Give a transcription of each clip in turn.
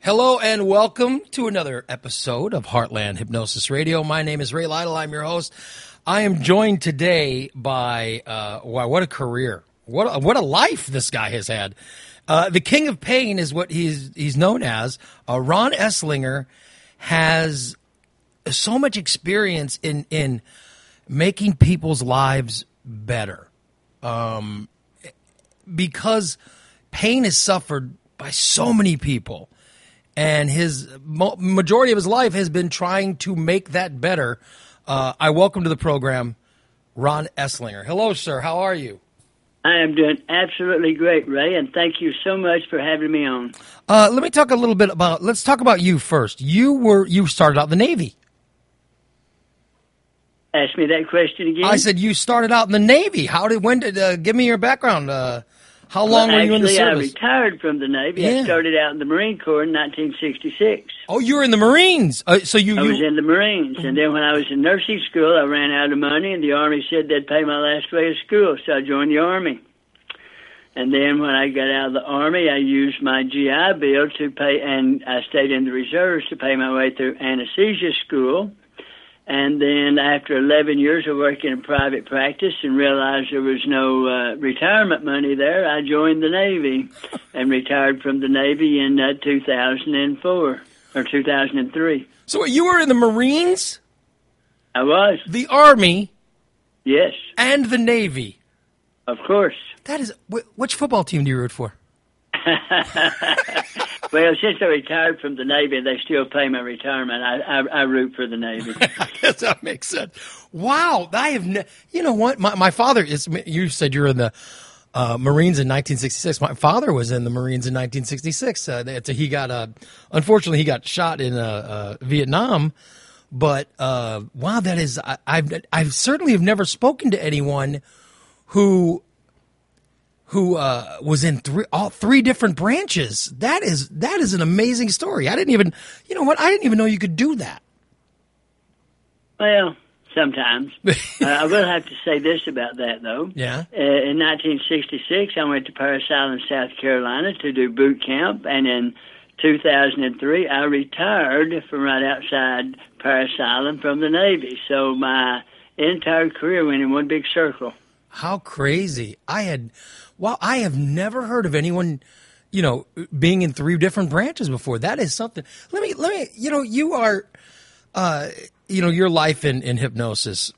Hello and welcome to another episode of Heartland Hypnosis Radio. My name is Ray Lytle. I'm your host. I am joined today by, wow, what a career. What a life this guy has had. The King of Pain is what he's known as. Ron Eslinger has so much experience in making people's lives better. Because pain is suffered by so many people. And his majority of his life has been trying to make that better. I welcome to the program Ron Eslinger. Hello, sir. How are you? I am doing absolutely great, Ray, and thank you so much for having me on. Let me talk a little bit about. Let's talk about you first. You started out in the Navy. Ask me that question again. I said you started out in the Navy. Give me your background. How long were you in the service? I retired from the Navy. Yeah. I started out in the Marine Corps in 1966. Oh, you were in the Marines. I was in the Marines, and then when I was in nursing school, I ran out of money, and the Army said they'd pay my last way of school, so I joined the Army. And then when I got out of the Army, I used my GI Bill to pay, and I stayed in the reserves to pay my way through anesthesia school. And then after 11 years of working in private practice and realized there was no retirement money there, I joined the Navy and retired from the Navy in 2004 or 2003. So you were in the Marines? I was. The Army? Yes. And the Navy? Of course. That is, which football team do you root for? Well, since I retired from the Navy, they still pay my retirement. I root for the Navy. I guess that makes sense. Wow, you know what? My father is. You said you were in the Marines in 1966. My father was in the Marines in 1966. Unfortunately, he got shot in Vietnam. But wow, that is. I certainly have never spoken to anyone who was in all three different branches. That is an amazing story. I didn't even know you could do that. Well, sometimes. I will have to say this about that, though. Yeah. In 1966, I went to Parris Island, South Carolina to do boot camp, and in 2003, I retired from right outside Parris Island from the Navy. So my entire career went in one big circle. How crazy. I have never heard of anyone, being in three different branches before. That is something. Let me, you are, your life in hypnosis.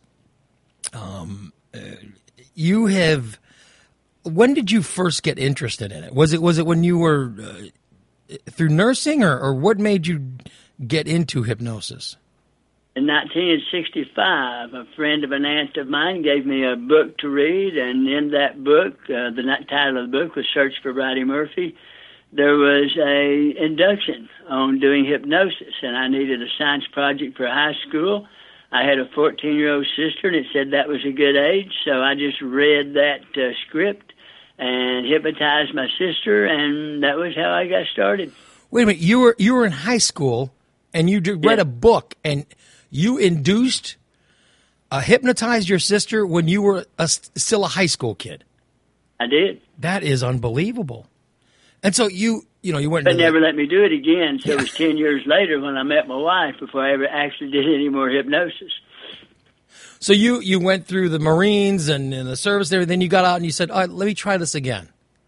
You have, when did you first get interested in it? Was it when you were through nursing or what made you get into hypnosis? In 1965, a friend of an aunt of mine gave me a book to read, and in that book, the title of the book was Search for Bridie Murphy. There was a induction on doing hypnosis, and I needed a science project for high school. I had a 14-year-old sister, and it said that was a good age, so I just read that script and hypnotized my sister, and that was how I got started. Wait a minute, you were in high school, and you read a book, and you hypnotized your sister when you were still a high school kid. I did. That is unbelievable. And so you went. They never let me do it again. So it was 10 years later when I met my wife before I ever actually did any more hypnosis. So you went through the Marines and the service and everything. You got out and you said, "All right, let me try this again."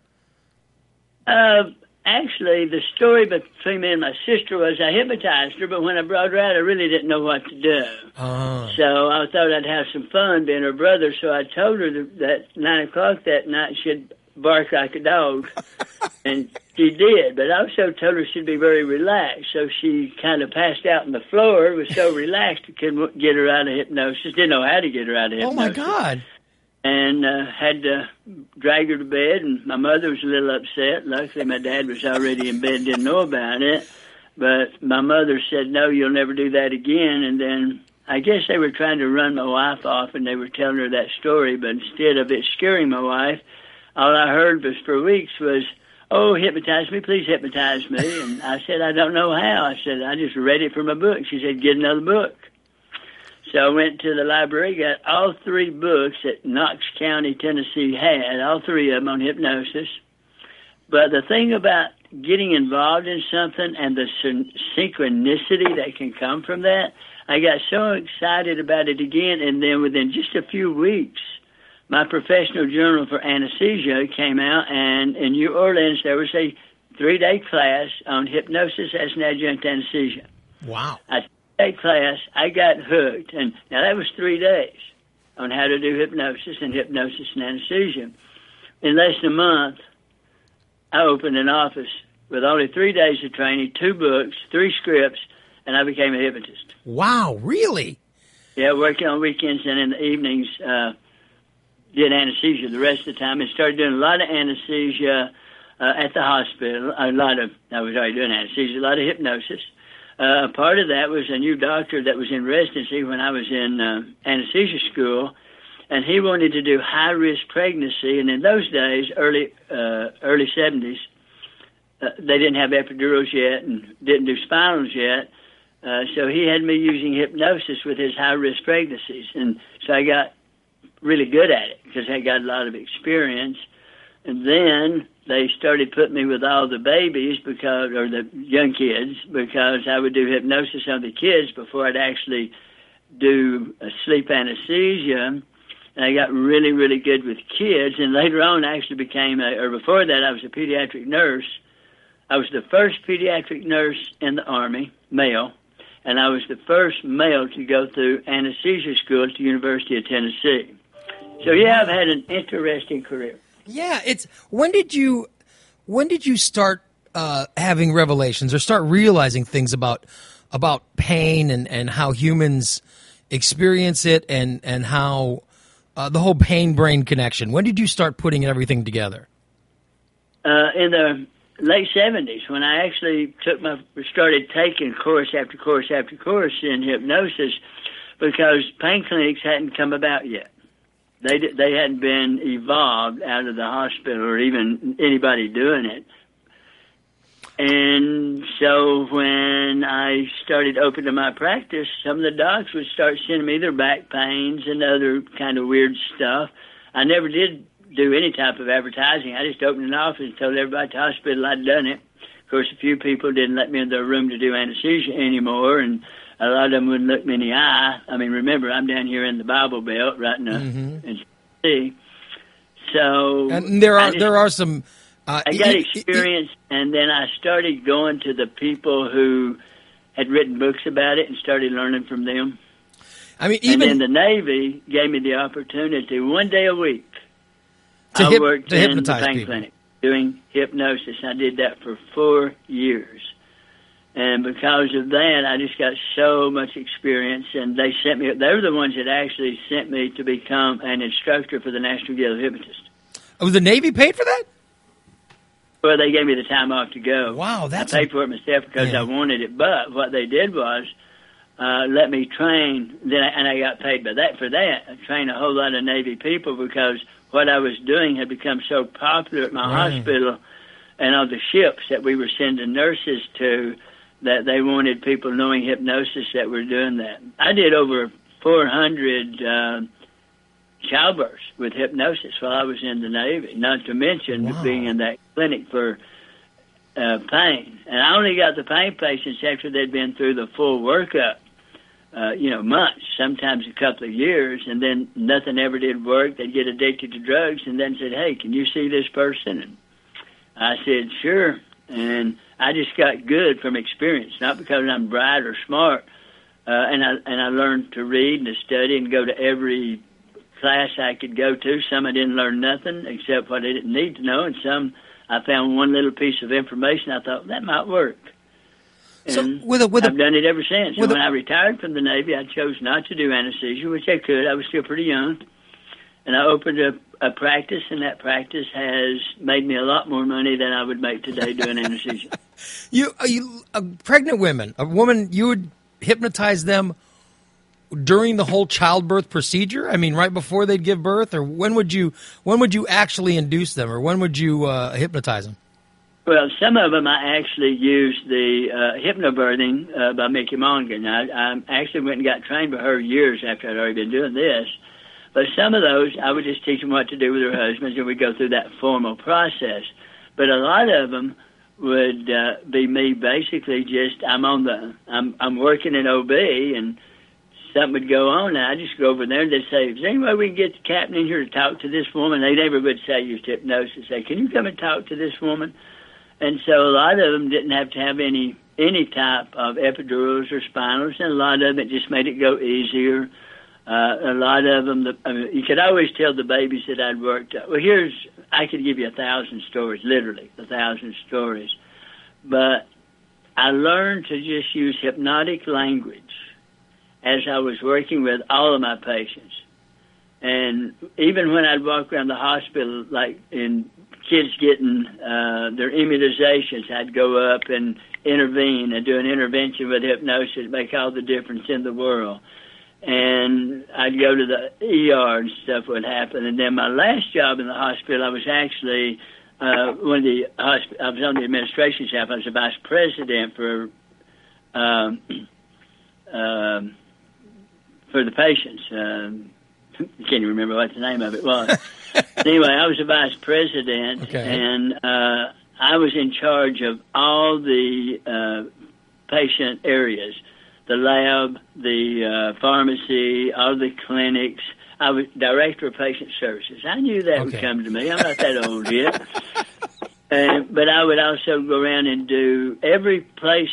Actually, the story between me and my sister was I hypnotized her, but when I brought her out, I really didn't know what to do. So I thought I'd have some fun being her brother, so I told her that 9 o'clock that night she'd bark like a dog, and she did, but I also told her she'd be very relaxed, so she kind of passed out on the floor, was so relaxed I couldn't get her out of hypnosis, didn't know how to get her out of hypnosis. Oh, my God. And had to drag her to bed, and my mother was a little upset. Luckily, my dad was already in bed, didn't know about it. But my mother said, "No, you'll never do that again." And then I guess they were trying to run my wife off, and they were telling her that story. But instead of it scaring my wife, all I heard was for weeks was, "Oh, hypnotize me, please hypnotize me." And I said, "I don't know how." I said, "I just read it from a book." She said, "Get another book." So I went to the library, got all 3 books that Knox County, Tennessee had, all 3 of them on hypnosis. But the thing about getting involved in something and the synchronicity that can come from that, I got so excited about it again, and then within just a few weeks, my professional journal for anesthesia came out, and in New Orleans there was a 3-day class on hypnosis as an adjunct anesthesia. Wow. I took that class, I got hooked, and now that was 3 days on how to do hypnosis and anesthesia. In less than a month, I opened an office with only 3 days of training, 2 books, 3 scripts, and I became a hypnotist. Wow, really? Yeah, working on weekends and in the evenings, did anesthesia the rest of the time, and started doing a lot of anesthesia at the hospital. I was already doing anesthesia, a lot of hypnosis. Part of that was a new doctor that was in residency when I was in anesthesia school, and he wanted to do high-risk pregnancy, and in those days, early 70s, they didn't have epidurals yet and didn't do spinals yet, so he had me using hypnosis with his high-risk pregnancies, and so I got really good at it because I got a lot of experience. And then they started putting me with all the babies or the young kids, because I would do hypnosis on the kids before I'd actually do a sleep anesthesia. And I got really, really good with kids. And later on, I actually before that, I was a pediatric nurse. I was the first pediatric nurse in the Army, male, and I was the first male to go through anesthesia school at the University of Tennessee. So yeah, I've had an interesting career. Yeah, when did you start having revelations or start realizing things about pain and how humans experience it and how the whole pain-brain connection? When did you start putting everything together? In the late 70s, when I actually started taking course after course after course in hypnosis, because pain clinics hadn't come about yet. They hadn't been evolved out of the hospital or even anybody doing it. And so when I started opening my practice, some of the docs would start sending me their back pains and other kind of weird stuff. I never did do any type of advertising. I just opened an office and told everybody at the hospital I'd done it. Of course, a few people didn't let me in their room to do anesthesia anymore, and a lot of them wouldn't look me in the eye. I mean, remember, I'm down here in the Bible Belt, right in Tennessee. So, and there are some. I got experience, and then I started going to the people who had written books about it and started learning from them. I mean, and then the Navy gave me the opportunity 1 day a week. I worked in the pain clinic doing hypnosis. I did that for 4 years. And because of that, I just got so much experience, and they were the ones that actually sent me to become an instructor for the National Guild of Hypnotists. Oh, the Navy paid for that? Well, they gave me the time off to go. Wow, I paid for it myself because I wanted it, but what they did was let me train, and I got paid for that. I trained a whole lot of Navy people because what I was doing had become so popular at my hospital and on the ships that we were sending nurses to, that they wanted people knowing hypnosis that were doing that. I did over 400 childbirths with hypnosis while I was in the Navy, not to mention being in that clinic for pain. And I only got the pain patients after they'd been through the full workup, months, sometimes a couple of years, and then nothing ever did work. They'd get addicted to drugs and then said, "Hey, can you see this person?" And I said, "Sure." And I just got good from experience, not because I'm bright or smart. And I learned to read and to study and go to every class I could go to. Some I didn't learn nothing except what I didn't need to know, and some I found one little piece of information I thought that might work. And I've done it ever since. And when I retired from the Navy, I chose not to do anesthesia, which I could. I was still pretty young. And I opened a practice, and that practice has made me a lot more money than I would make today doing anesthesia. Pregnant women, a woman, you would hypnotize them during the whole childbirth procedure? I mean, right before they'd give birth, or when would you actually induce them, or when would you hypnotize them? Well, some of them I actually used the hypnobirthing by Mickey Mongan. I actually went and got trained by her years after I'd already been doing this. But some of those, I would just teach them what to do with their husbands, and we'd go through that formal process. But a lot of them would be me basically just I'm working in OB and something would go on and I'd just go over there and they'd say, is there any way we can get the captain in here to talk to this woman? They never would say use hypnosis. Say, can you come and talk to this woman? And so a lot of them didn't have to have any type of epidurals or spinals, and a lot of them it just made it go easier. A lot of them, you could always tell the babies that I'd worked. Well, I could give you 1,000 stories, literally 1,000 stories. But I learned to just use hypnotic language as I was working with all of my patients. And even when I'd walk around the hospital, like in kids getting their immunizations, I'd go up and intervene and do an intervention with hypnosis, make all the difference in the world. And I'd go to the ER and stuff would happen. And then my last job in the hospital, I was actually I was on the administration staff. I was a vice president for the patients. I can't even remember what the name of it was. Anyway, I was a vice president, okay. And I was in charge of all the patient areas. The lab, the pharmacy, all the clinics. I was director of patient services. I knew that would come to me. I'm not that old yet. But I would also go around and do every place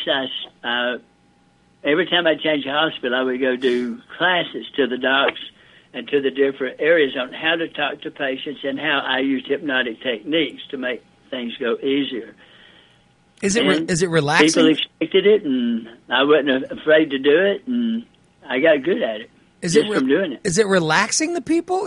every time I changed the hospital, I would go do classes to the docs and to the different areas on how to talk to patients and how I used hypnotic techniques to make things go easier. Is it relaxing? People expected it, and I wasn't afraid to do it, and I got good at it. From doing it. Is it relaxing the people?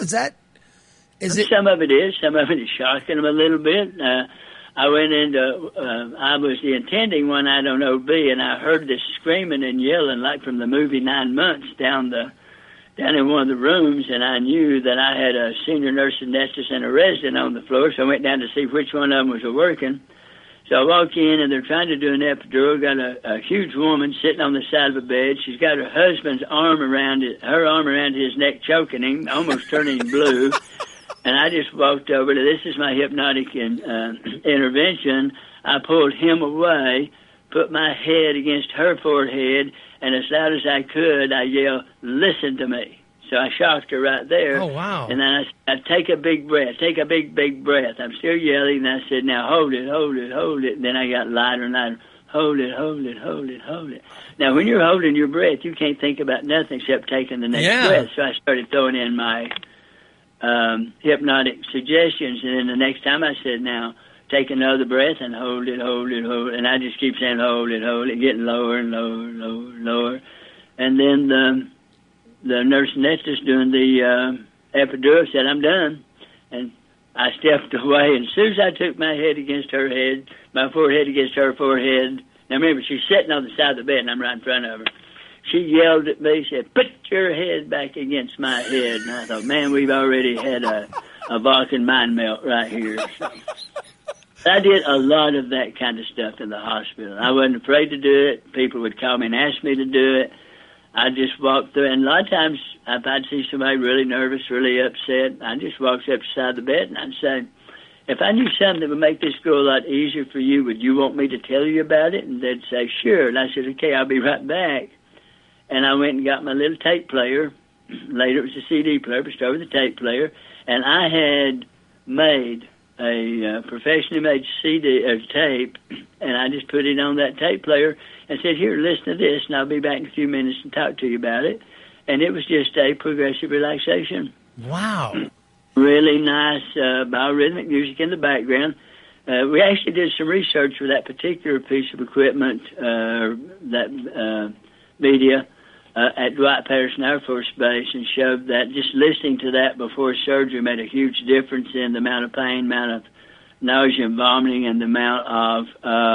Some of it is. Some of it is shocking them a little bit. I went into, I was the attending one out on OB, and I heard this screaming and yelling like from the movie 9 Months down in one of the rooms, and I knew that I had a senior nurse anesthetist and a resident on the floor, so I went down to see which one of them was working. So I walk in, and they're trying to do an epidural. Got a huge woman sitting on the side of a bed. She's got her husband's arm around his neck, choking him, almost turning him blue. And I just walked over to, this is my hypnotic intervention. I pulled him away, put my head against her forehead, and as loud as I could, I yelled, listen to me. So I shocked her right there. Oh, wow. And then I take a big breath, take a big, big breath. I'm still yelling, and I said, now hold it, hold it, hold it. And then I got lighter and lighter. Hold it, hold it, hold it, hold it. Now, when you're holding your breath, you can't think about nothing except taking the next breath. So I started throwing in my hypnotic suggestions, and then the next time I said, now take another breath and hold it, hold it, hold it. And I just keep saying, hold it, getting lower and lower, lower, lower. And then the nurse anesthetist doing the epidural said, I'm done. And I stepped away, and as soon as I took my head against her head, my forehead against her forehead, now remember, she's sitting on the side of the bed, and I'm right in front of her. She yelled at me, said, put your head back against my head. And I thought, man, we've already had a Vulcan mind melt right here. So I did a lot of that kind of stuff in the hospital. I wasn't afraid to do it. People would call me and ask me to do it. I just walked through, and a lot of times if I'd see somebody really nervous, really upset, I just walked up beside the bed and I'd say, if I knew something that would make this go a lot easier for you, would you want me to tell you about it? And they'd say, sure. And I said, okay, I'll be right back. And I went and got my little tape player. Later it was a CD player, but started with a tape player. And I had made a professionally made CD or tape, and I just put it on that tape player and said, here, listen to this, and I'll be back in a few minutes and talk to you about it. And it was just a progressive relaxation. Wow. Really nice biorhythmic music in the background. We actually did some research for that particular piece of equipment, that media, at Dwight Patterson Air Force Base, and showed that just listening to that before surgery made a huge difference in the amount of pain, amount of nausea and vomiting, and the amount of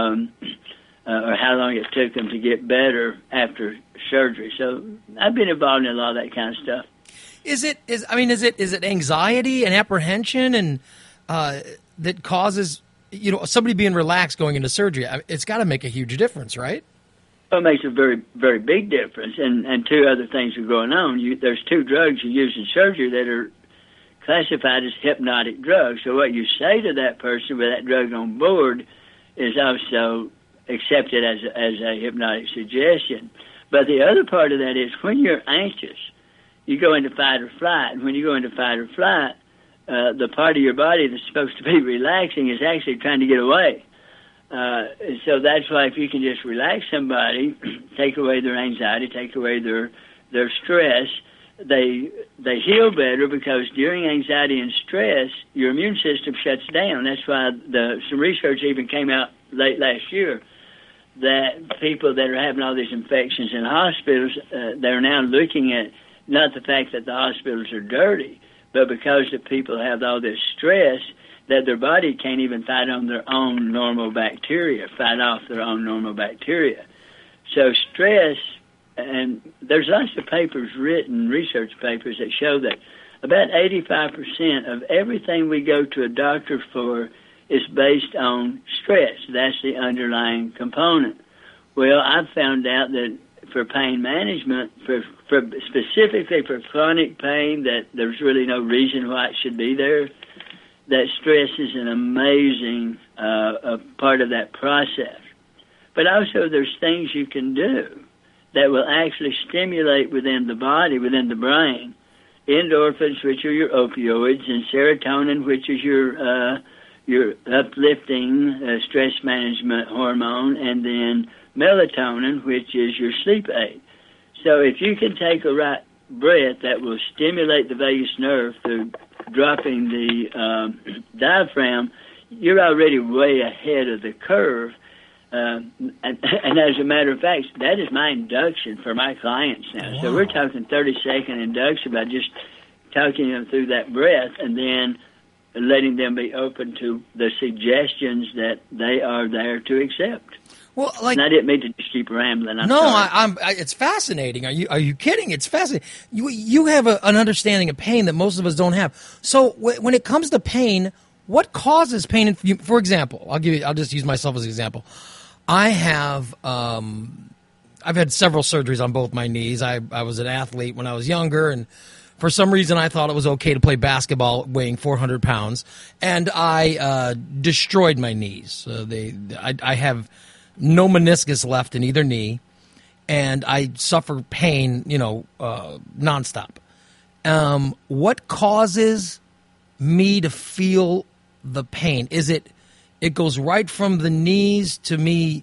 or how long it took them to get better after surgery. So I've been involved in a lot of that kind of stuff. Is it anxiety and apprehension and that causes somebody being relaxed going into surgery? It's got to make a huge difference, right? Well, it makes a very, very big difference. And two other things are going on. There's 2 drugs you use in surgery that are classified as hypnotic drugs. So what you say to that person with that drug on board is also accepted as a hypnotic suggestion. But the other part of that is when you're anxious, you go into fight or flight. And when you go into fight or flight, the part of your body that's supposed to be relaxing is actually trying to get away. So that's why if you can just relax somebody, take away their anxiety, take away their stress, they heal better, because during anxiety and stress, your immune system shuts down. That's why some research even came out late last year that people that are having all these infections in hospitals, they're now looking at not the fact that the hospitals are dirty, but because the people have all this stress that their body can't even fight off their own normal bacteria. So stress, and there's lots of papers written, research papers, that show that about 85% of everything we go to a doctor for is based on stress. That's the underlying component. Well, I've found out that for pain management, for specifically for chronic pain, that there's really no reason why it should be there. That stress is an amazing part of that process. But also there's things you can do that will actually stimulate within the body, within the brain, endorphins, which are your opioids, and serotonin, which is your uplifting stress management hormone, and then melatonin, which is your sleep aid. So if you can take a right breath that will stimulate the vagus nerve through dropping the diaphragm, you're already way ahead of the curve. And as a matter of fact, that is my induction for my clients now. Wow. So we're talking 30-second induction by just talking them through that breath, and then letting them be open to the suggestions that they are there to accept. Well, like, and I didn't mean to just keep rambling. It's fascinating. Are you kidding? It's fascinating. You have an understanding of pain that most of us don't have. So when it comes to pain, what causes pain? For example, I'll just use myself as an example. I have I've had several surgeries on both my knees. I was an athlete when I was younger, and for some reason I thought it was okay to play basketball weighing 400 pounds, and I destroyed my knees. I have no meniscus left in either knee, and I suffer pain, nonstop. What causes me to feel the pain? Is it goes right from the knees to me?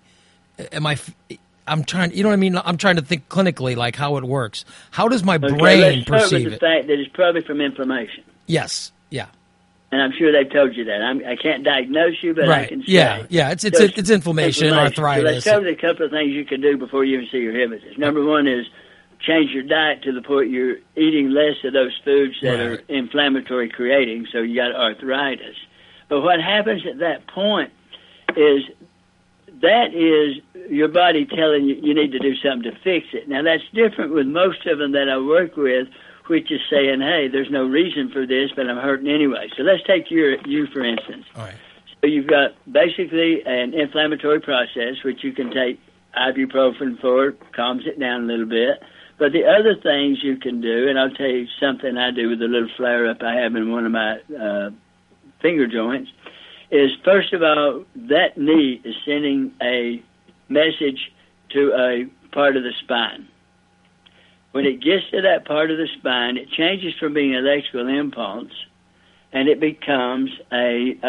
I'm trying, you know what I mean? I'm trying to think clinically, like how it works. How does my brain perceive it? Let's start with the fact that it's probably from inflammation. Yes, yeah. And I'm sure they've told you that. I can't diagnose you, but right. I can say. Yeah. It's inflammation, arthritis. So let's cover a couple of things you can do before you even see your hypnotist. Number one is change your diet to the point you're eating less of those foods that are inflammatory creating, so you got arthritis. But what happens at that point is that is your body telling you need to do something to fix it. Now, that's different with most of them that I work with, which is saying, hey, there's no reason for this, but I'm hurting anyway. So let's take you for instance. All right. So you've got basically an inflammatory process, which you can take ibuprofen for, calms it down a little bit. But the other things you can do, and I'll tell you something I do with a little flare-up I have in one of my finger joints, is first of all, that knee is sending a message to a part of the spine. When it gets to that part of the spine, it changes from being an electrical impulse, and it becomes a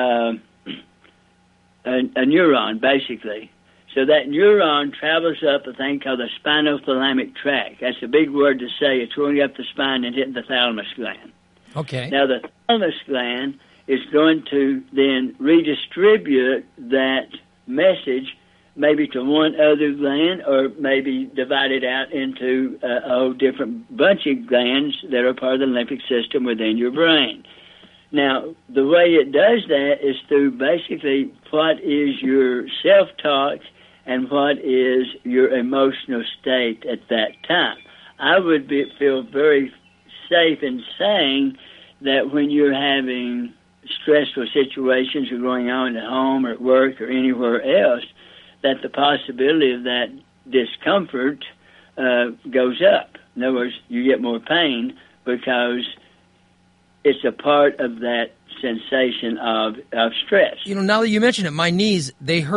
neuron, basically. So that neuron travels up a thing called the spinothalamic tract. That's a big word to say. It's going up the spine and hitting the thalamus gland. Okay. Now, the thalamus gland is going to then redistribute that message maybe to one other gland, or maybe divide it out into a whole different bunch of glands that are part of the limbic system within your brain. Now, the way it does that is through basically what is your self-talk and what is your emotional state at that time. I would feel very safe in saying that when you're having stressful situations are going on at home or at work or anywhere else, that the possibility of that discomfort goes up. In other words, you get more pain because it's a part of that sensation of stress. Now that you mention it, my knees, they hurt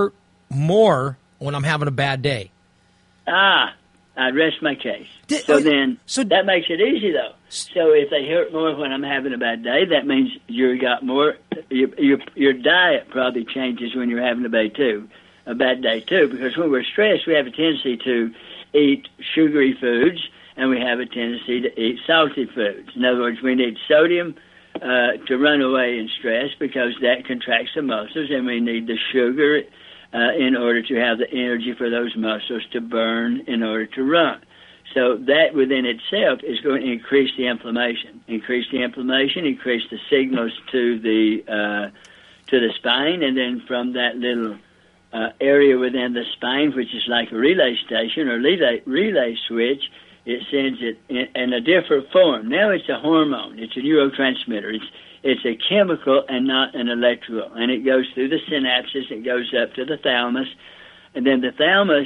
more when I'm having a bad day. I'd rest my case. So that makes it easy, though. So if they hurt more when I'm having a bad day, that means you got more. Your diet probably changes when you're having a bad day too. Because when we're stressed, we have a tendency to eat sugary foods, and we have a tendency to eat salty foods. In other words, we need sodium to run away in stress because that contracts the muscles, and we need the sugar in order to have the energy for those muscles to burn in order to run. So that within itself is going to increase the inflammation. Increase the signals to the spine, and then from that little area within the spine, which is like a relay station or relay switch, it sends it in a different form. Now it's a hormone. It's a neurotransmitter. It's a chemical and not an electrical. And it goes through the synapses. It goes up to the thalamus. And then the thalamus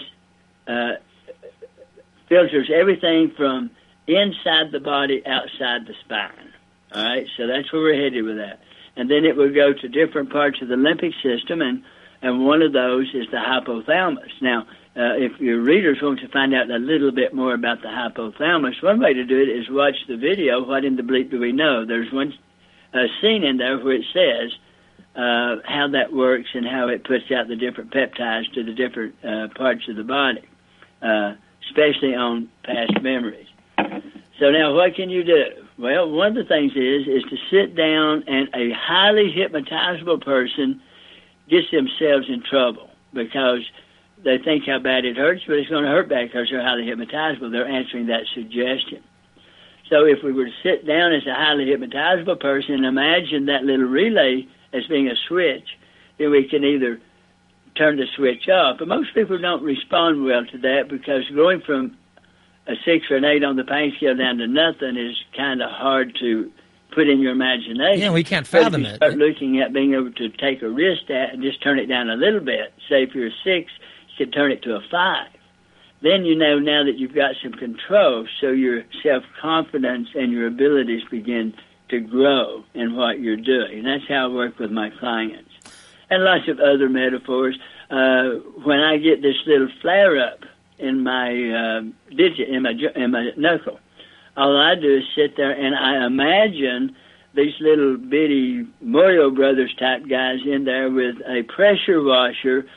filters everything from inside the body, outside the spine. All right? So that's where we're headed with that. And then it will go to different parts of the limbic system, and one of those is the hypothalamus. Now, if your readers want to find out a little bit more about the hypothalamus, one way to do it is watch the video, What in the Bleep Do We Know? There's one scene in there where it says how that works and how it puts out the different peptides to the different parts of the body, especially on past memories. So now what can you do? Well, one of the things is to sit down, and a highly hypnotizable person gets themselves in trouble because they think how bad it hurts, but it's going to hurt bad because they're highly hypnotizable. They're answering that suggestion. So if we were to sit down as a highly hypnotizable person and imagine that little relay as being a switch, then we can either turn the switch off. But most people don't respond well to that because going from a 6 or an 8 on the pain scale down to nothing is kind of hard to put in your imagination. Yeah, we can't fathom it. Start looking at being able to take a wrist at and just turn it down a little bit. Say if you're a 6, you could turn it to a 5. Then you know now that you've got some control, so your self-confidence and your abilities begin to grow in what you're doing. And that's how I work with my clients. And lots of other metaphors. When I get this little flare-up in my digit, in my knuckle, all I do is sit there and I imagine these little bitty Mario Brothers type guys in there with a pressure washer,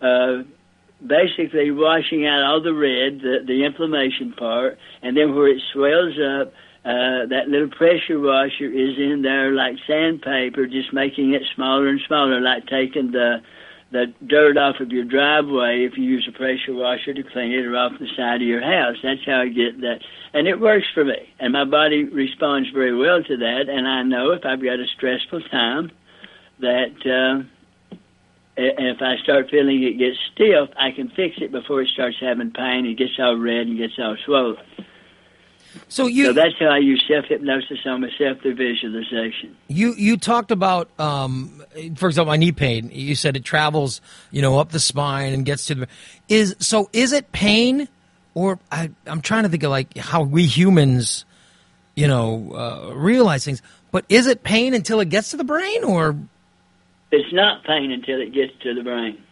basically washing out all the red, the inflammation part, and then where it swells up, that little pressure washer is in there like sandpaper, just making it smaller and smaller, like taking the dirt off of your driveway if you use a pressure washer to clean it, or off the side of your house. That's how I get that. And it works for me. And my body responds very well to that. And I know if I've got a stressful time that if I start feeling it gets stiff, I can fix it before it starts having pain and gets all red and gets all swollen. So that's how I use self-hypnosis on myself through visualization. You talked about, for example, my knee pain. You said it travels, up the spine and gets to the. Is it pain, or I'm trying to think of like how we humans, realize things. But is it pain until it gets to the brain, or? It's not pain until it gets to the brain.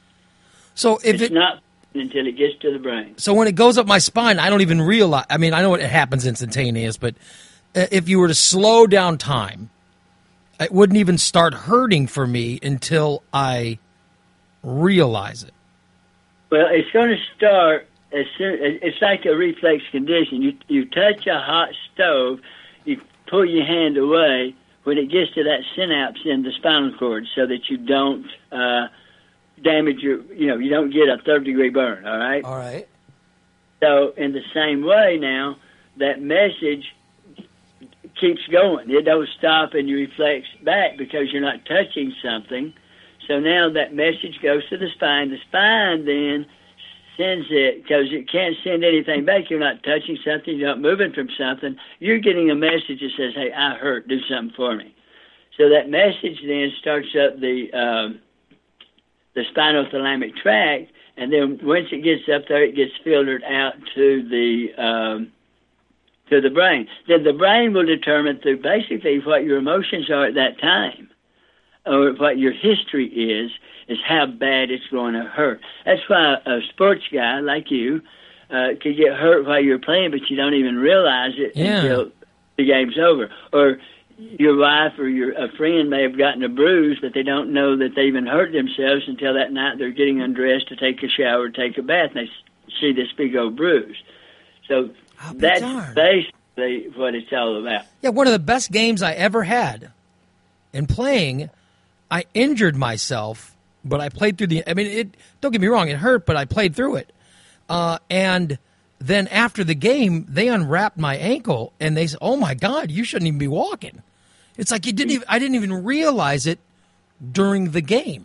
So if it's not until it gets to the brain. So when it goes up my spine, I don't even realize. I mean, I know it happens instantaneous, but if you were to slow down time, it wouldn't even start hurting for me until I realize it. Well, it's going to start as soon. It's like a reflex condition. You touch a hot stove, you pull your hand away when it gets to that synapse in the spinal cord, so that you don't damage your, you don't get a third-degree burn, all right? All right. So in the same way now, that message keeps going. It don't stop and you reflex back because you're not touching something. So now that message goes to the spine. The spine then sends it, because it can't send anything back. You're not touching something. You're not moving from something. You're getting a message that says, hey, I hurt. Do something for me. So that message then starts up the spinothalamic tract, and then once it gets up there, it gets filtered out to the brain. Then the brain will determine through basically what your emotions are at that time, or what your history is is how bad it's going to hurt. That's why a sports guy like you could get hurt while you're playing, but you don't even realize it until the game's over. Or your wife or a friend may have gotten a bruise, but they don't know that they even hurt themselves until that night they're getting undressed to take a shower, take a bath, and they see this big old bruise. So that's basically what it's all about. Yeah, one of the best games I ever had in playing, I injured myself, but I played through don't get me wrong, it hurt, but I played through it. And then after the game, they unwrapped my ankle, and they said, "Oh, my God, you shouldn't even be walking." It's like I didn't even realize it during the game.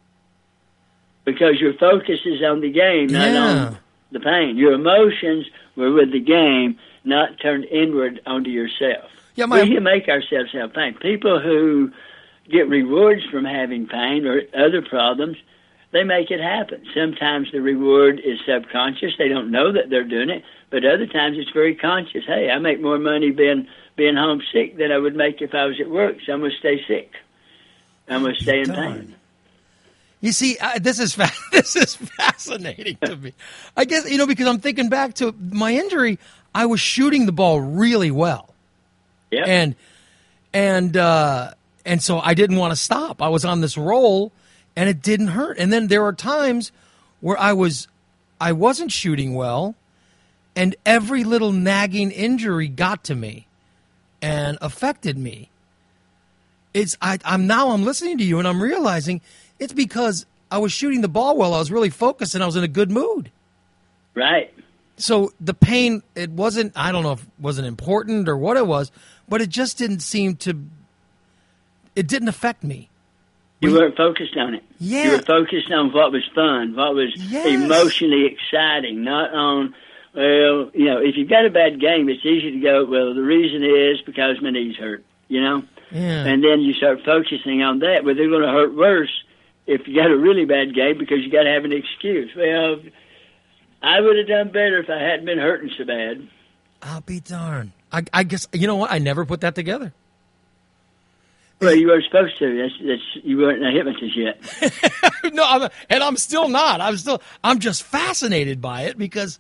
Because your focus is on the game, not on the pain. Your emotions were with the game, not turned inward onto yourself. Yeah, we can make ourselves have pain. People who get rewards from having pain or other problems, they make it happen. Sometimes the reward is subconscious. They don't know that they're doing it, but other times it's very conscious. Hey, I make more money being homesick than I would make if I was at work, so I'm going to stay sick. I'm going to stay in pain. You see, this is fascinating to me. I guess, because I'm thinking back to my injury, I was shooting the ball really well. Yeah. And so I didn't want to stop. I was on this roll, and it didn't hurt. And then there were times where I wasn't shooting well, and every little nagging injury got to me and affected me. I'm listening to you, and I'm realizing it's because I was shooting the ball well. I was really focused, and I was in a good mood. Right. So the pain, I don't know if it wasn't important or what it was, but it just didn't seem to, it didn't affect me. You weren't focused on it. Yeah. You were focused on what was fun, what was emotionally exciting, not on, if you've got a bad game, it's easy to go, well, the reason is because my knees hurt, Yeah. And then you start focusing on that, but they're going to hurt worse if you got a really bad game because you got to have an excuse. Well, I would have done better if I hadn't been hurting so bad. I'll be darned. I guess, you know what? I never put that together. Well, you weren't supposed to. You weren't a hypnotist yet. No, I'm still not. I'm just fascinated by it because,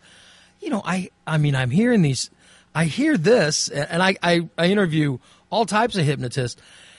I'm hearing these. I hear this, and I interview all types of hypnotists,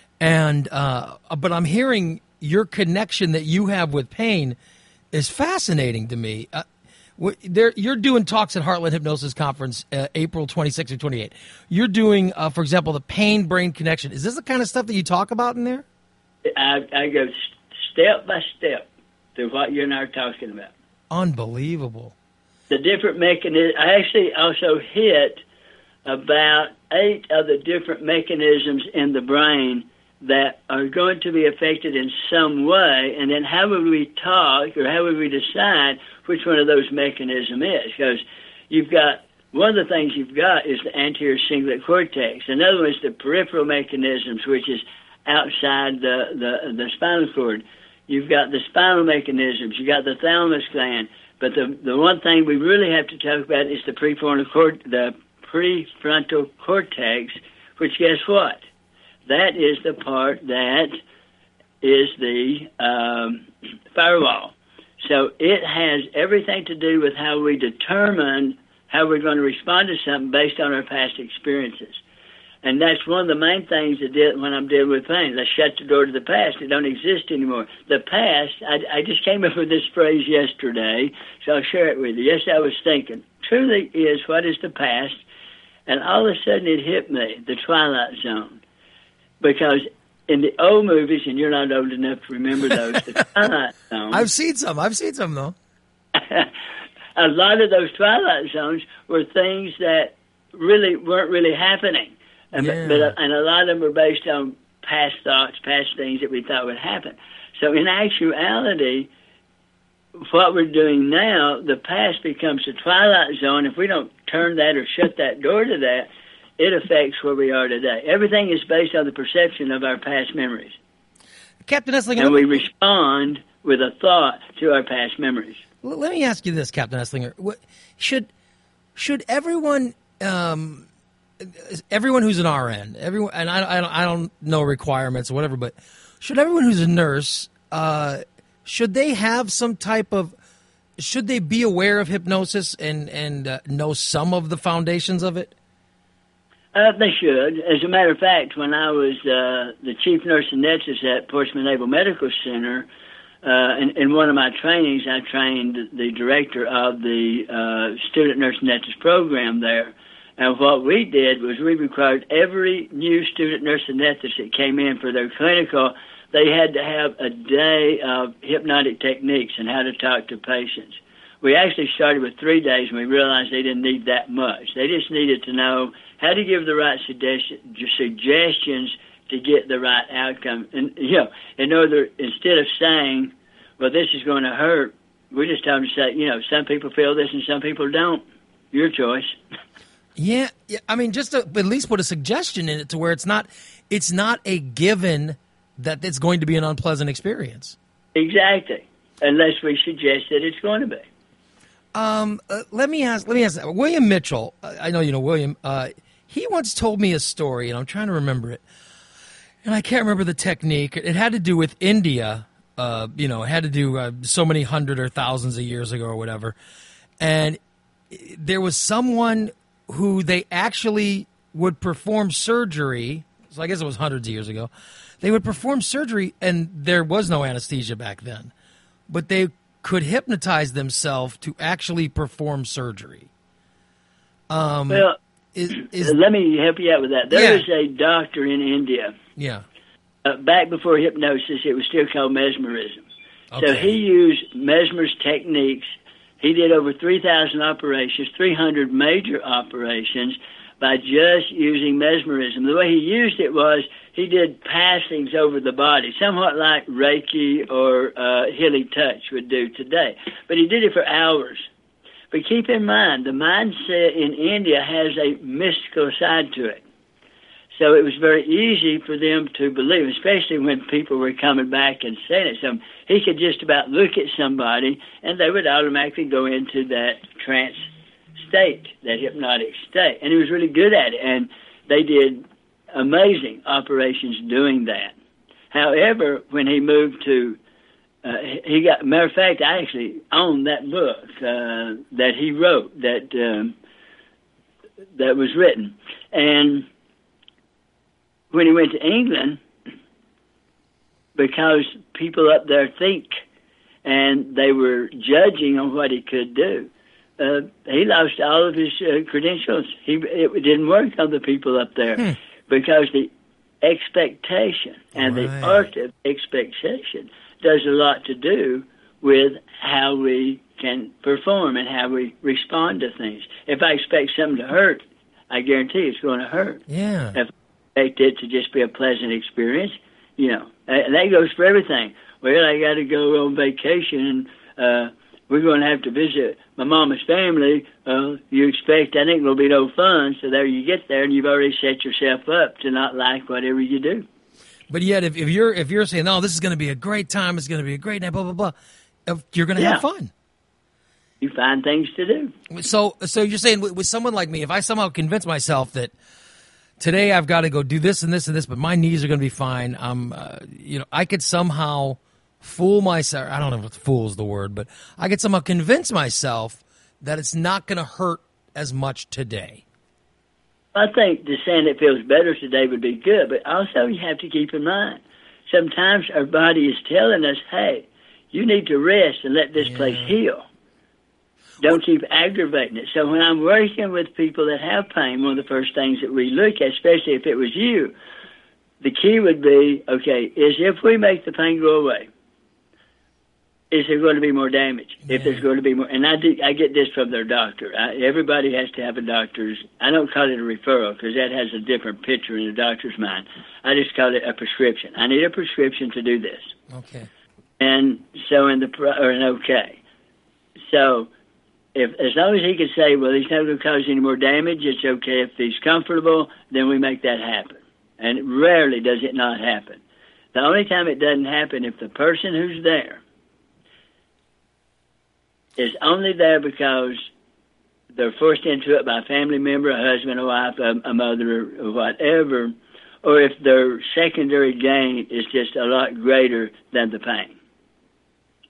but I'm hearing your connection that you have with pain is fascinating to me. You're doing talks at Heartland Hypnosis Conference, April 26 or 28. You're doing, for example, the pain-brain connection. Is this the kind of stuff that you talk about in there? I go step by step to what you and I are talking about. Unbelievable. The different mechanisms. I actually also hit about 8 of the different mechanisms in the brain that are going to be affected in some way, and then how would we talk or how would we decide which one of those mechanisms is? Because you've got, one of the things you've got is the anterior cingulate cortex. Another one is the peripheral mechanisms, which is outside the spinal cord. You've got the spinal mechanisms. You've got the thalamus gland. But the one thing we really have to talk about is the prefrontal cortex, which guess what? That is the part that is the firewall. So it has everything to do with how we determine how we're going to respond to something based on our past experiences. And that's one of the main things when I'm dealing with pain. Let's shut the door to the past. It don't exist anymore. The past, I just came up with this phrase yesterday, so I'll share it with you. Yes, I was thinking, truly is what is the past? And all of a sudden it hit me, the Twilight Zone. Because in the old movies, and you're not old enough to remember those, the Twilight Zone. I've seen some, though. A lot of those Twilight Zones were things that really weren't really happening. And a lot of them were based on past thoughts, past things that we thought would happen. So in actuality, what we're doing now, the past becomes the Twilight Zone. If we don't turn that or shut that door to that, it affects where we are today. Everything is based on the perception of our past memories. Captain Esslinger, and we respond with a thought to our past memories. Let me ask you this, Captain Esslinger. Should everyone who's an RN, I don't know requirements or whatever, but should everyone who's a nurse should they have some type of, should they be aware of hypnosis and know some of the foundations of it? They should. As a matter of fact, when I was the chief nurse anesthetist at Portsmouth Naval Medical Center, in one of my trainings, I trained the director of the student nurse anesthetist program there. And what we did was we required every new student nurse anesthetist that came in for their clinical, they had to have a day of hypnotic techniques and how to talk to patients. We actually started with 3 days, and we realized they didn't need that much. They just needed to know how to give the right suggestions to get the right outcome. And, instead of saying, well, this is going to hurt, we just told them to say, some people feel this and some people don't. Your choice. Yeah, I mean, just to at least put a suggestion in it to where it's not a given that it's going to be an unpleasant experience. Exactly, unless we suggest that it's going to be. Let me ask. William Mitchell, I know you know William. He once told me a story, and I'm trying to remember it, and I can't remember the technique. It had to do with India. It had to do so many hundred or thousands of years ago or whatever, and there was someone who they actually would perform surgery. So I guess it was hundreds of years ago. They would perform surgery, and there was no anesthesia back then, but they could hypnotize themselves to actually perform surgery. Let me help you out with that. There is a doctor in India. Yeah. Back before hypnosis, it was still called mesmerism. Okay. So he used Mesmer's techniques. He did over 3,000 operations, 300 major operations, by just using mesmerism. The way he used it was he did passings over the body, somewhat like Reiki or Healing Touch would do today. But he did it for hours. But keep in mind, the mindset in India has a mystical side to it. So it was very easy for them to believe, especially when people were coming back and saying it. So he could just about look at somebody, and they would automatically go into that trance state, that hypnotic state. And he was really good at it, and they did amazing operations doing that. However, when he moved to, matter of fact, I actually own that book that he wrote, that was written. And when he went to England, because people up there think, and they were judging on what he could do, he lost all of his credentials. It didn't work on the people up there because the expectation and the art of expectation does a lot to do with how we can perform and how we respond to things. If I expect something to hurt, I guarantee it's going to hurt. Yeah. If I expect it to just be a pleasant experience, and that goes for everything. Well, I got to go on vacation, and we're going to have to visit my mama's family. You expect I think there'll be no fun, so there you get there, and you've already set yourself up to not like whatever you do. But yet, if you're saying, "No, this is going to be a great time. It's going to be a great night," blah blah blah, you're going to have fun. You find things to do. So you're saying with someone like me, if I somehow convince myself that today I've got to go do this and this and this, but my knees are going to be fine, I could somehow fool myself. I don't know if fool is the word, but I could somehow convince myself that it's not going to hurt as much today. I think the saying it feels better today would be good, but also you have to keep in mind, sometimes our body is telling us, hey, you need to rest and let this place heal. Don't keep aggravating it. So when I'm working with people that have pain, one of the first things that we look at, especially if it was you, the key would be, okay, is if we make the pain go away, is there going to be more damage? Yeah. If there's going to be more, and I get this from their doctor. Everybody has to have a doctor's, I don't call it a referral because that has a different picture in the doctor's mind. I just call it a prescription. I need a prescription to do this. Okay. And so So as long as he can say, well, he's not going to cause any more damage, it's okay. If he's comfortable, then we make that happen. And rarely does it not happen. The only time it doesn't happen if the person who's there is only there because they're forced into it by a family member, a husband, a wife, a mother, or whatever, or if their secondary gain is just a lot greater than the pain.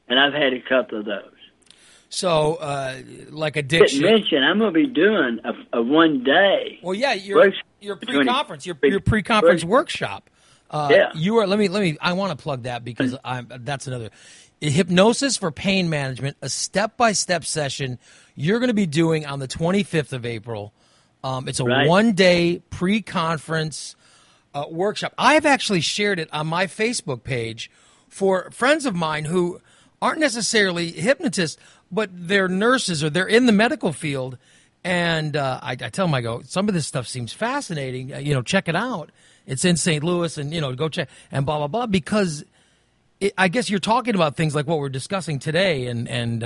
and I've had a couple of those. So, like addiction. Didn't mention, I'm going to be doing a 1 day. Well, yeah, your pre-conference, your pre-conference workshop. Yeah. You are. Let me. I want to plug that because that's another hypnosis for pain management. A step-by-step session you're going to be doing on the 25th of April. It's a 1 day pre-conference workshop. I have actually shared it on my Facebook page for friends of mine who aren't necessarily hypnotists, but they're nurses or they're in the medical field. And I tell them, I go, some of this stuff seems fascinating. Check it out. It's in St. Louis, and go check and blah blah blah. Because I guess you're talking about things like what we're discussing today, and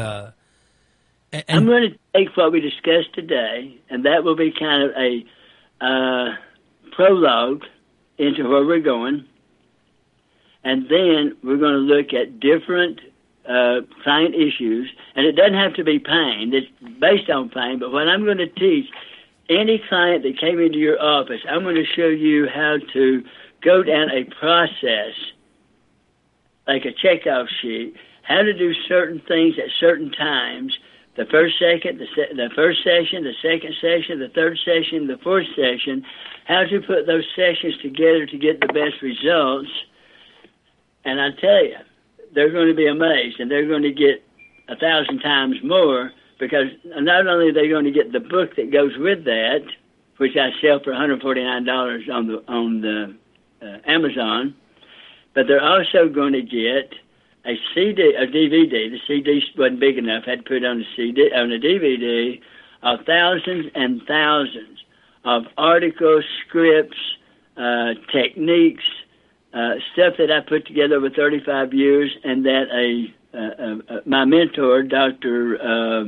I'm going to take what we discussed today, and that will be kind of a prologue into where we're going, and then we're going to look at different client issues, and it doesn't have to be pain. It's based on pain, but what I'm going to teach any client that came into your office, I'm going to show you how to go down a process, like a checkoff sheet, how to do certain things at certain times. The first session, the second session, the third session, the fourth session, how to put those sessions together to get the best results. And I tell you, they're going to be amazed, and they're going to get 1,000 times more, because not only are they going to get the book that goes with that, which I sell for $149 on the Amazon, but they're also going to get a CD, a DVD. The CD wasn't big enough; had to put it on a DVD, of thousands and thousands of articles, scripts, techniques, stuff that I put together over 35 years, and that my mentor, Dr.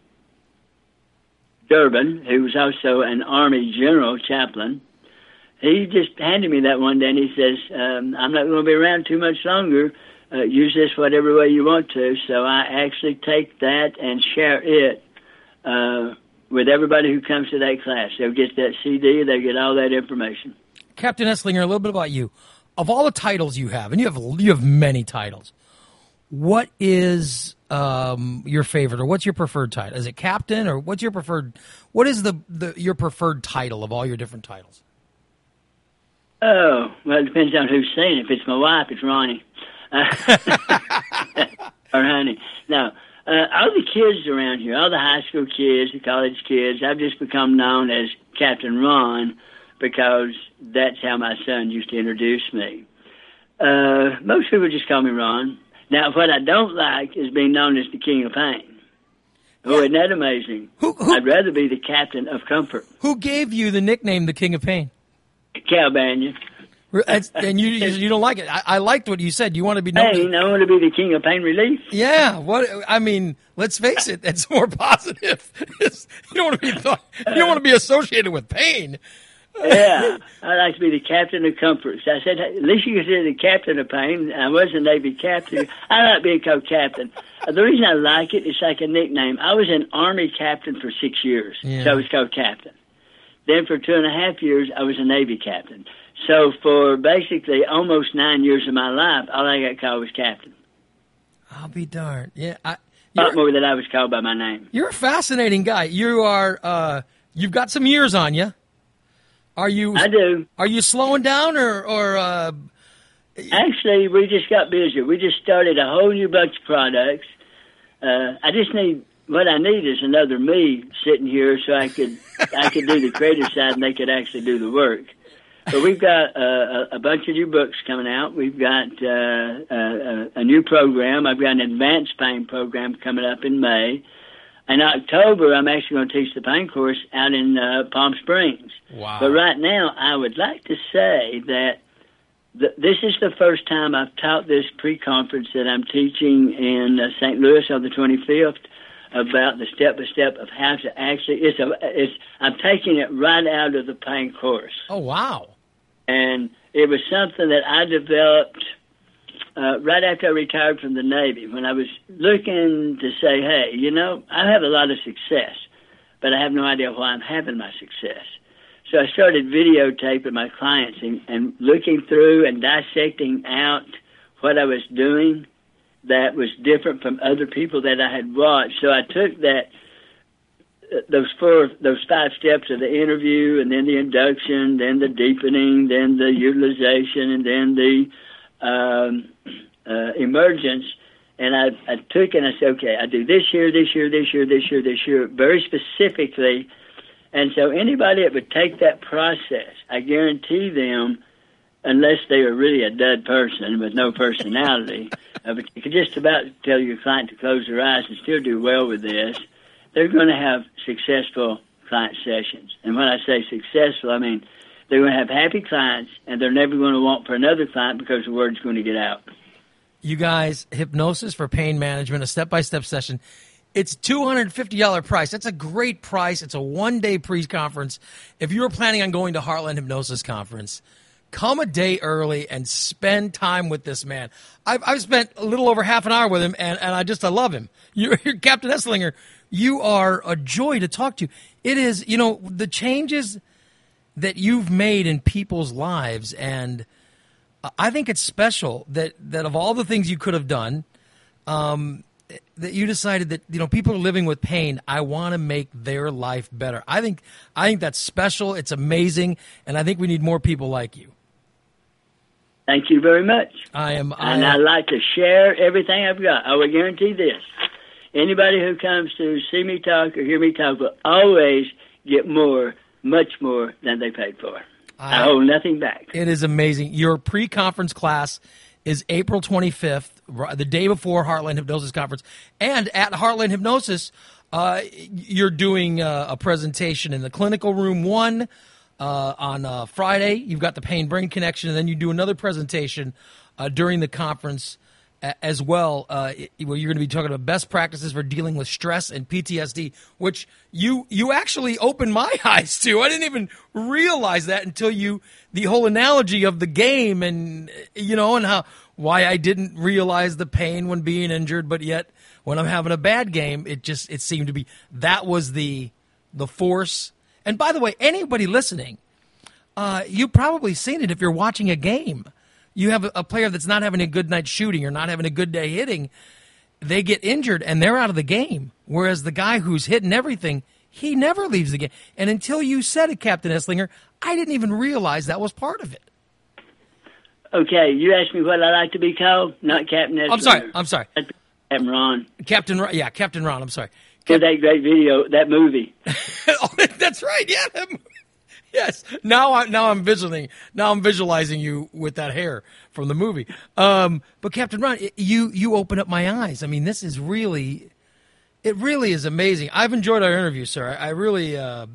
Durbin, who was also an Army general chaplain, he just handed me that one day, and he says, I'm not going to be around too much longer. Use this whatever way you want to. So I actually take that and share it with everybody who comes to that class. They'll get that CD. They'll get all that information. Captain Esslinger, a little bit about you. Of all the titles you have, and you have many titles, what is your favorite, or what's your preferred title? Is it captain, or what's your preferred? What is your preferred title of all your different titles? Oh, well, it depends on who's saying it. If it's my wife, it's Ronnie. Or honey. No, all the kids around here, all the high school kids, the college kids, I've just become known as Captain Ron, because that's how my son used to introduce me. Most people just call me Ron. Now, what I don't like is being known as the King of Pain. Oh, isn't that amazing? I'd rather be the Captain of Comfort. Who gave you the nickname the King of Pain? Cal Banyan. And you don't like it. I liked what you said. You want to be known. Pain. I want to be the King of Pain Relief. Yeah. Let's face it. That's more positive. You don't want to be associated with pain. Yeah, I like to be the Captain of Comfort. So I said, at least you consider the Captain of Pain. I was a Navy captain. I like being called Captain. The reason I like it, it's like a nickname. I was an Army captain for 6 years, so I was called Captain. Then for 2.5 years, I was a Navy captain. So for basically almost 9 years of my life, all I got called was Captain. I'll be darned. Yeah, a lot more than I was called by my name. You're a fascinating guy. You are. You've got some years on you. Are you? I do. Are you slowing down, or? Actually, we just got busier. We just started a whole new bunch of products. What I need is another me sitting here, so I could do the creative side, and they could actually do the work. But we've got a bunch of new books coming out. We've got a new program. I've got an advanced pain program coming up in May. In October, I'm actually going to teach the pain course out in Palm Springs. Wow. But right now, I would like to say that this is the first time I've taught this pre-conference that I'm teaching in St. Louis on the 25th about the step-by-step of how to actually, I'm taking it right out of the pain course. Oh, wow. And it was something that I developed right after I retired from the Navy, when I was looking to say, hey, I have a lot of success, but I have no idea why I'm having my success. So I started videotaping my clients and looking through and dissecting out what I was doing that was different from other people that I had watched. So I took those 5 steps of the interview, and then the induction, then the deepening, then the utilization, and then the emergence. And I took and I said, okay, I do this year, this year, this year, this year, this year, very specifically. And so anybody that would take that process, I guarantee them, unless they are really a dud person with no personality, but you can just about tell your client to close their eyes and still do well with this, they're going to have successful client sessions. And when I say successful, I mean they're going to have happy clients, and they're never going to want for another client because the word's going to get out. You guys, Hypnosis for Pain Management, a step-by-step session. It's $250 price. That's a great price. It's a one-day pre-conference. If you're planning on going to Heartland Hypnosis Conference, come a day early and spend time with this man. I've spent a little over half an hour with him, and I love him. You're Captain Esslinger. You are a joy to talk to. It is, the changes that you've made in people's lives, and I think it's special that of all the things you could have done, that you decided that people are living with pain. I want to make their life better. I think that's special. It's amazing, and I think we need more people like you. Thank you very much. And I'd like to share everything I've got. I will guarantee this: anybody who comes to see me talk or hear me talk will always get more, much more than they paid for. I hold nothing back. It is amazing. Your pre-conference class is April 25th, the day before Heartland Hypnosis Conference. And at Heartland Hypnosis, you're doing a presentation in the clinical room 1 on Friday. You've got the pain-brain connection, and then you do another presentation during the conference as well, where you're going to be talking about best practices for dealing with stress and PTSD, which you actually opened my eyes to. I didn't even realize that until the whole analogy of the game and why I didn't realize the pain when being injured, but yet when I'm having a bad game, it seemed to be that was the force. And by the way, anybody listening, you've probably seen it if you're watching a game. You have a player that's not having a good night shooting or not having a good day hitting, they get injured and they're out of the game. Whereas the guy who's hitting everything, he never leaves the game. And until you said it, Captain Esslinger, I didn't even realize that was part of it. Okay, you asked me what I like to be called, not Captain Esslinger. I'm sorry. Captain Ron. Captain Ron, I'm sorry. For that great video, that movie. Oh, that's right, yeah, that movie. Yes. Now I'm visualizing you with that hair from the movie. But Captain Ron, you open up my eyes. I mean, this is really is amazing. I've enjoyed our interview, sir. I really, I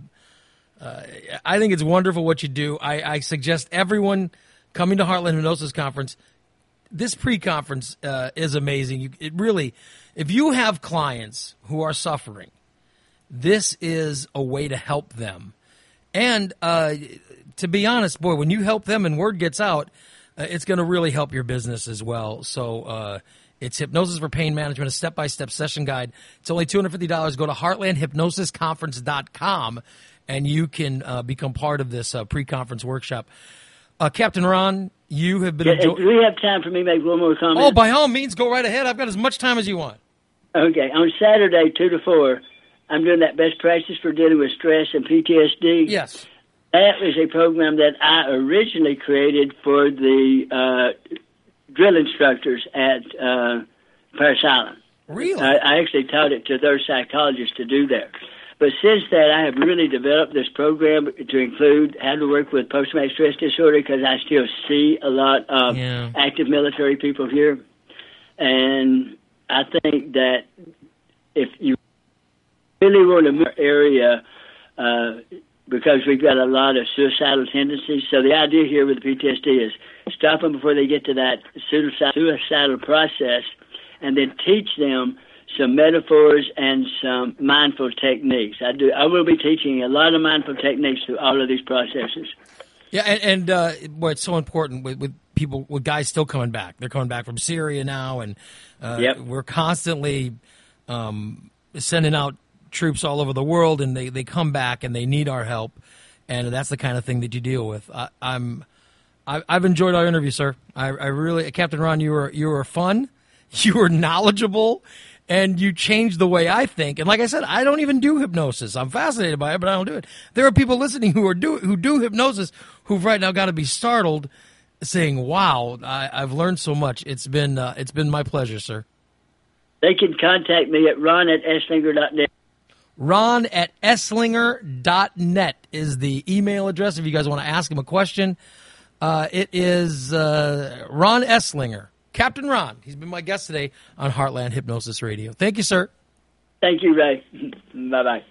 think it's wonderful what you do. I suggest everyone coming to Heartland Hypnosis Conference. This pre-conference is amazing. If you have clients who are suffering, this is a way to help them. And to be honest, boy, when you help them and word gets out, it's going to really help your business as well. So it's Hypnosis for Pain Management, a step-by-step session guide. It's only $250. Go to heartlandhypnosisconference.com, and you can become part of this pre-conference workshop. Captain Ron, you have been do we have time for me to make one more comment? Oh, by all means, go right ahead. I've got as much time as you want. Okay. On Saturday, 2 to 4, I'm doing that best practice for dealing with stress and PTSD. Yes. That was a program that I originally created for the drill instructors at Paris Island. Really? I actually taught it to their psychologists to do there. But since then, I have really developed this program to include how to work with post-traumatic stress disorder, because I still see a lot of active military people here. And I think that if you really want to move area, because we've got a lot of suicidal tendencies. So the idea here with the PTSD is stop them before they get to that suicidal process, and then teach them some metaphors and some mindful techniques. I will be teaching a lot of mindful techniques through all of these processes. Yeah, and boy, it's so important with people, with guys still coming back. They're coming back from Syria now, and we're constantly sending out troops all over the world, and they come back and they need our help, and that's the kind of thing that you deal with. I've enjoyed our interview, sir. I really, Captain Ron, you were fun. you were knowledgeable, and you changed the way I think. And like I said, I don't even do hypnosis. I'm fascinated by it, but I don't do it. There are people listening who do hypnosis who've right now got to be startled, saying, "Wow, I've learned so much." It's been my pleasure, sir. They can contact me at ron@esslinger.net. ron@esslinger.net is the email address if you guys want to ask him a question. It is Ron Esslinger, Captain Ron. He's been my guest today on Heartland Hypnosis Radio. Thank you, sir. Thank you, Ray. Bye-bye.